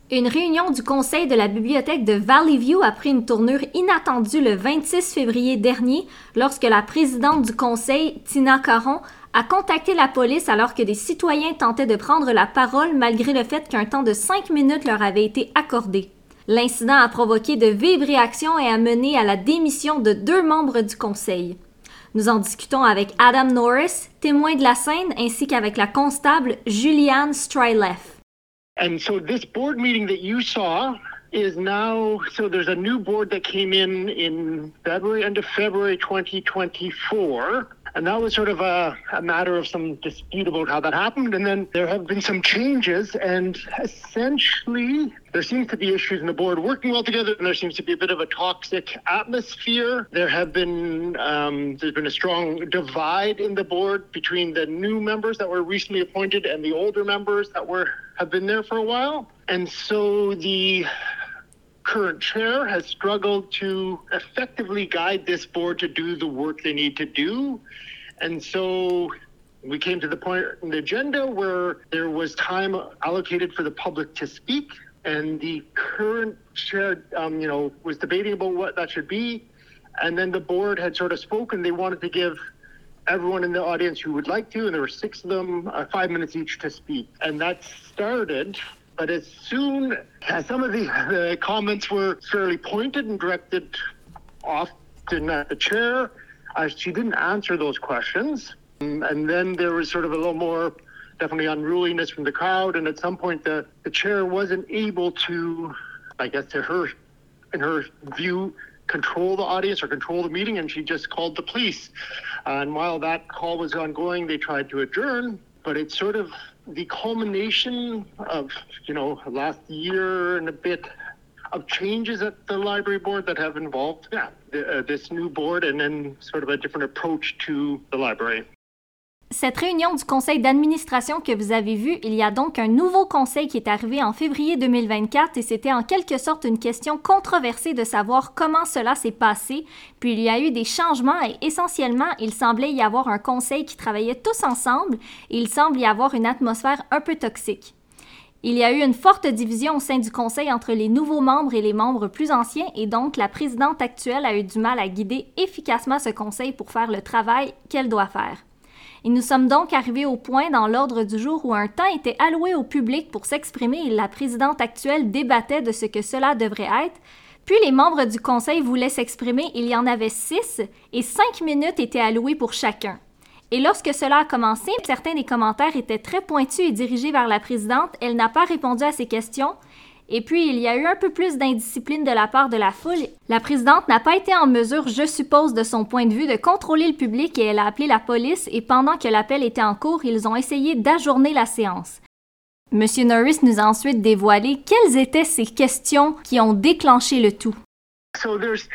Une réunion du conseil de la bibliothèque de Valley View a pris une tournure inattendue le 26 février dernier lorsque la présidente du conseil, Tina Caron, a contacté la police alors que des citoyens tentaient de prendre la parole malgré le fait qu'un temps de 5 minutes leur avait été accordé. L'incident a provoqué de vives réactions et a mené à la démission de 2 membres du conseil. Nous en discutons avec Adam Norris, témoin de la scène, ainsi qu'avec la constable Julianne Stryleff. And so this board meeting that you saw is now, so there's a new board that came in February, end of February 2024. And that was sort of a matter of some dispute about how that happened. And then there have been some changes, and essentially there seems to be issues in the board working well together, and there seems to be a bit of a toxic atmosphere. There have been, there's been a strong divide in the board between the new members that were recently appointed and the older members that have been there for a while. And so the current chair has struggled to effectively guide this board to do the work they need to do. And so we came to the point in the agenda where there was time allocated for the public to speak, and the current chair, was debating about what that should be. And then the board had sort of spoken. They wanted to give everyone in the audience who would like to, and there were 6 of them, 5 minutes each to speak. And that started. But as soon as some of the comments were fairly pointed and directed often at the chair, she didn't answer those questions. And then there was sort of a little more definitely unruliness from the crowd. And at some point, the chair wasn't able to, I guess, in her view, control the audience or control the meeting, and she just called the police. And while that call was ongoing, they tried to adjourn. But it's sort of the culmination of, last year and a bit of changes at the library board that have involved this new board and then sort of a different approach to the library. Cette réunion du conseil d'administration que vous avez vue, il y a donc un nouveau conseil qui est arrivé en février 2024 et c'était en quelque sorte une question controversée de savoir comment cela s'est passé. Puis il y a eu des changements et essentiellement, il semblait y avoir un conseil qui travaillait tous ensemble et il semble y avoir une atmosphère un peu toxique. Il y a eu une forte division au sein du conseil entre les nouveaux membres et les membres plus anciens et donc la présidente actuelle a eu du mal à guider efficacement ce conseil pour faire le travail qu'elle doit faire. Et nous sommes donc arrivés au point dans l'ordre du jour où un temps était alloué au public pour s'exprimer et la présidente actuelle débattait de ce que cela devrait être. Puis les membres du conseil voulaient s'exprimer, il y en avait 6 et 5 minutes étaient allouées pour chacun. Et lorsque cela a commencé, certains des commentaires étaient très pointus et dirigés vers la présidente. Elle n'a pas répondu à ces questions. Et puis, il y a eu un peu plus d'indiscipline de la part de la foule. La présidente n'a pas été en mesure, je suppose, de son point de vue, de contrôler le public et elle a appelé la police et pendant que l'appel était en cours, ils ont essayé d'ajourner la séance. Monsieur Norris nous a ensuite dévoilé quelles étaient ces questions qui ont déclenché le tout. So there's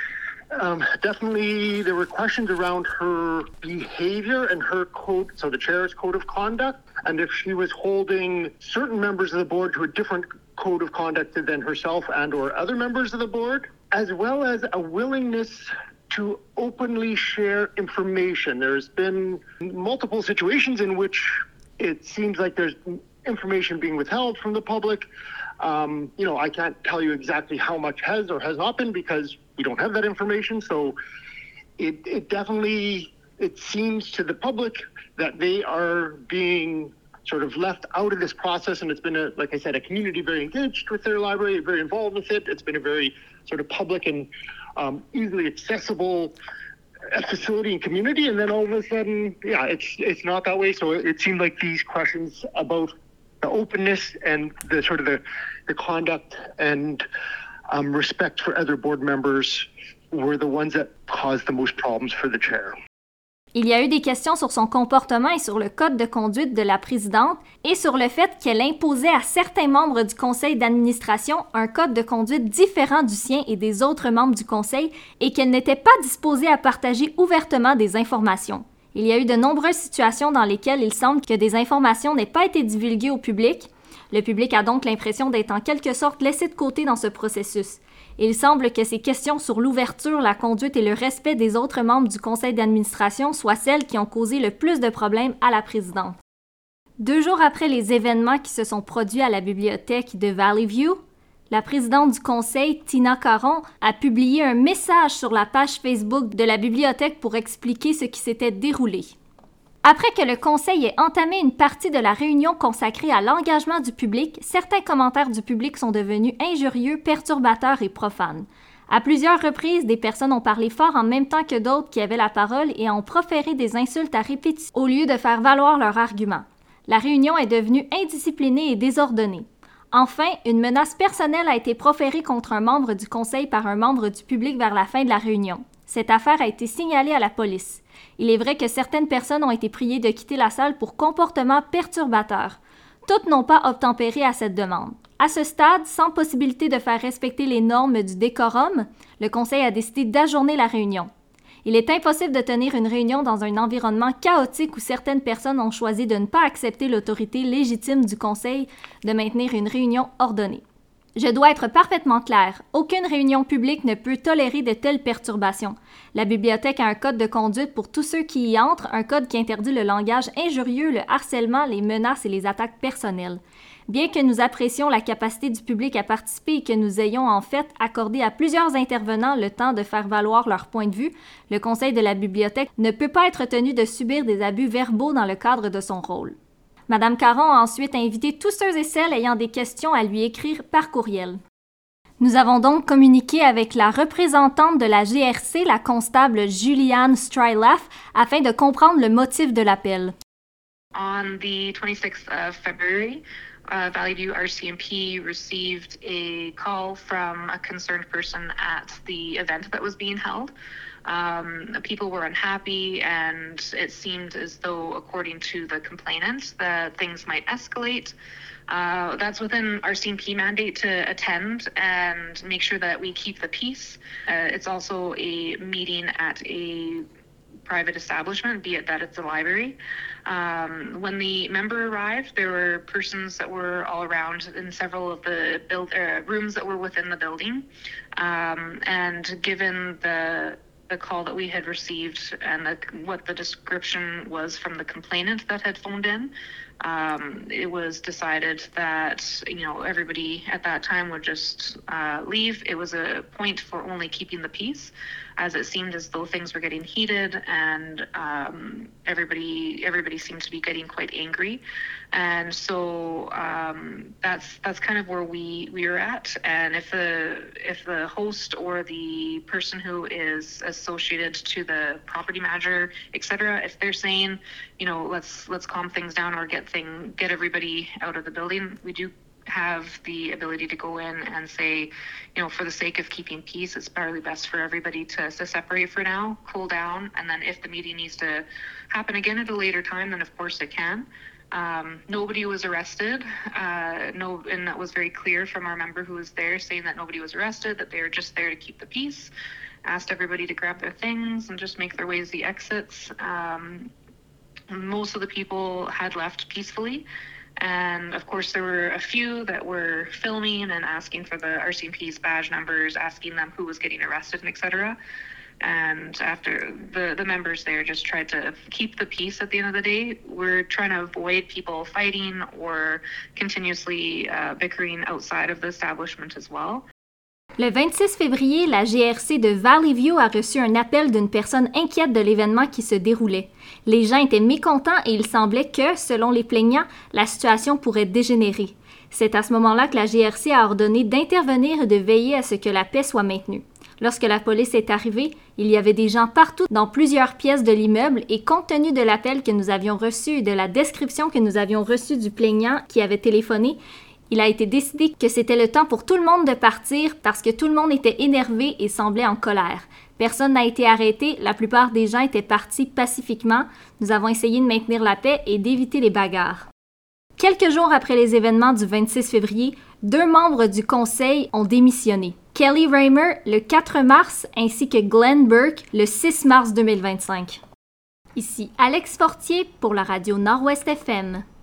definitely, there were questions around her behavior and her code, so the chair's code of conduct, and if she was holding certain members of the board to a different code of conduct than herself and or other members of the board, as well as a willingness to openly share information. There's been multiple situations in which it seems like there's information being withheld from the public. I can't tell you exactly how much has or has not been because we don't have that information. So it definitely, it seems to the public that they are being sort of left out of this process. And it's been, like I said, a community very engaged with their library, very involved with it. It's been a very sort of public and easily accessible facility and community. And then all of a sudden, it's not that way. So it seemed like these questions about the openness and the sort of the conduct and respect for other board members were the ones that caused the most problems for the chair. Il y a eu des questions sur son comportement et sur le code de conduite de la présidente et sur le fait qu'elle imposait à certains membres du conseil d'administration un code de conduite différent du sien et des autres membres du conseil et qu'elle n'était pas disposée à partager ouvertement des informations. Il y a eu de nombreuses situations dans lesquelles il semble que des informations n'aient pas été divulguées au public. Le public a donc l'impression d'être en quelque sorte laissé de côté dans ce processus. Il semble que ces questions sur l'ouverture, la conduite et le respect des autres membres du conseil d'administration soient celles qui ont causé le plus de problèmes à la présidente. 2 jours après les événements qui se sont produits à la bibliothèque de Valley View, La présidente du conseil, Tina Caron, a publié un message sur la page Facebook de la bibliothèque pour expliquer ce qui s'était déroulé. Après que le conseil ait entamé une partie de la réunion consacrée à l'engagement du public, certains commentaires du public sont devenus injurieux, perturbateurs et profanes. À plusieurs reprises, des personnes ont parlé fort en même temps que d'autres qui avaient la parole et ont proféré des insultes à répétition au lieu de faire valoir leurs arguments. La réunion est devenue indisciplinée et désordonnée. Enfin, une menace personnelle a été proférée contre un membre du conseil par un membre du public vers la fin de la réunion. Cette affaire a été signalée à la police. Il est vrai que certaines personnes ont été priées de quitter la salle pour comportements perturbateurs. Toutes n'ont pas obtempéré à cette demande. À ce stade, sans possibilité de faire respecter les normes du décorum, le conseil a décidé d'ajourner la réunion. Il est impossible de tenir une réunion dans un environnement chaotique où certaines personnes ont choisi de ne pas accepter l'autorité légitime du conseil de maintenir une réunion ordonnée. Je dois être parfaitement claire, aucune réunion publique ne peut tolérer de telles perturbations. La bibliothèque a un code de conduite pour tous ceux qui y entrent, un code qui interdit le langage injurieux, le harcèlement, les menaces et les attaques personnelles. Bien que nous apprécions la capacité du public à participer et que nous ayons en fait accordé à plusieurs intervenants le temps de faire valoir leur point de vue, le conseil de la bibliothèque ne peut pas être tenu de subir des abus verbaux dans le cadre de son rôle. Madame Caron a ensuite invité tous ceux et celles ayant des questions à lui écrire par courriel. Nous avons donc communiqué avec la représentante de la GRC, la constable Julianne Strylaff, afin de comprendre le motif de l'appel. On the 26th of February, Valley View RCMP received a call from a concerned person at the event that was being held. People were unhappy, and it seemed as though, according to the complainant, that things might escalate. That's within our CMP mandate to attend and make sure that we keep the peace. It's also a meeting at a private establishment, be it that it's a library. When the member arrived, there were persons that were all around in several of the rooms that were within the building. And given the call that we had received and what the description was from the complainant that had phoned in, it was decided that, everybody at that time would just leave. It was a point for only keeping the peace, as it seemed as though things were getting heated and everybody seemed to be getting quite angry. And so that's kind of where we are at. And if the host or the person who is associated to the property manager, etc., if they're saying, let's calm things down or get everybody out of the building, we do have the ability to go in and say, for the sake of keeping peace, it's probably best for everybody to separate for now, cool down, and then if the meeting needs to happen again at a later time, then of course it can. Nobody was arrested. And that was very clear from our member who was there, saying that nobody was arrested, that they were just there to keep the peace. Asked everybody to grab their things and just make their way to the exits. Most of the people had left peacefully. And of course, there were a few that were filming and asking for the RCMP's badge numbers, asking them who was getting arrested, and etc. And after the members there just tried to keep the peace at the end of the day. We're trying to avoid people fighting or continuously bickering outside of the establishment as well. Le 26 février, la GRC de Valley View a reçu un appel d'une personne inquiète de l'événement qui se déroulait. Les gens étaient mécontents et il semblait que, selon les plaignants, la situation pourrait dégénérer. C'est à ce moment-là que la GRC a ordonné d'intervenir et de veiller à ce que la paix soit maintenue. Lorsque la police est arrivée, il y avait des gens partout dans plusieurs pièces de l'immeuble et compte tenu de l'appel que nous avions reçu et de la description que nous avions reçue du plaignant qui avait téléphoné, il a été décidé que c'était le temps pour tout le monde de partir parce que tout le monde était énervé et semblait en colère. Personne n'a été arrêté, la plupart des gens étaient partis pacifiquement. Nous avons essayé de maintenir la paix et d'éviter les bagarres. Quelques jours après les événements du 26 février, 2 membres du conseil ont démissionné. Kelly Raymer le 4 mars ainsi que Glenn Burke le 6 mars 2025. Ici Alex Fortier pour la radio Nord-Ouest FM.